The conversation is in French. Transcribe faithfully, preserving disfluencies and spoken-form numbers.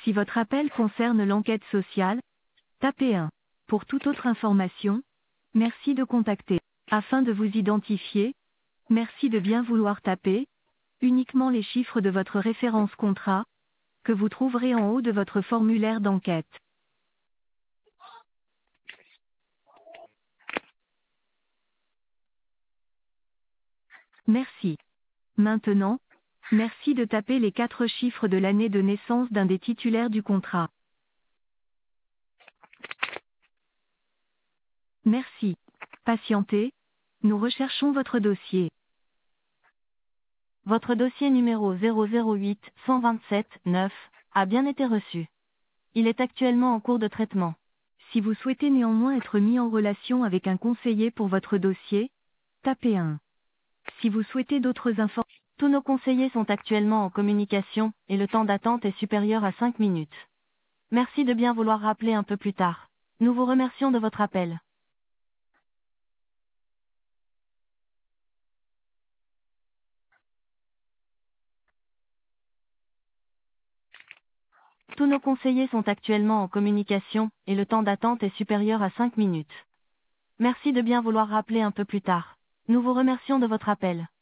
Si votre appel concerne l'enquête sociale, tapez un. Pour toute autre information, merci de contacter. Afin de vous identifier, merci de bien vouloir taper uniquement les chiffres de votre référence contrat, que vous trouverez en haut de votre formulaire d'enquête. Merci. Maintenant, merci de taper les quatre chiffres de l'année de naissance d'un des titulaires du contrat. Merci. Patientez, nous recherchons votre dossier. Votre dossier numéro zéro zéro huit un deux sept neuf a bien été reçu. Il est actuellement en cours de traitement. Si vous souhaitez néanmoins être mis en relation avec un conseiller pour votre dossier, tapez un. Si vous souhaitez d'autres informations, tous nos conseillers sont actuellement en communication, et le temps d'attente est supérieur à cinq minutes. Merci de bien vouloir rappeler un peu plus tard. Nous vous remercions de votre appel. Tous nos conseillers sont actuellement en communication, et le temps d'attente est supérieur à cinq minutes. Merci de bien vouloir rappeler un peu plus tard. Nous vous remercions de votre appel.